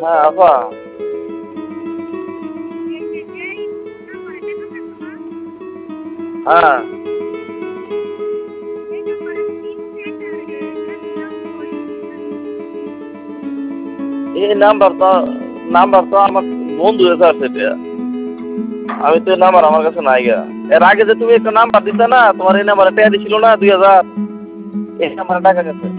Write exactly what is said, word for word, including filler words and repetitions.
হ্যাঁ আপা। হ্যাঁ। এই নাম্বার তো নাম্বার তো আমার বন্ধু এসে আছে এটা। আমি তো নাম্বার আমার কাছে নাই গা। এর আগে যে তুমি একটা নাম্বার দিতে না, তোমার এই নাম্বারে টাকা দিছিল না দুই হাজার, এই নাম্বারে টাকা গেছে।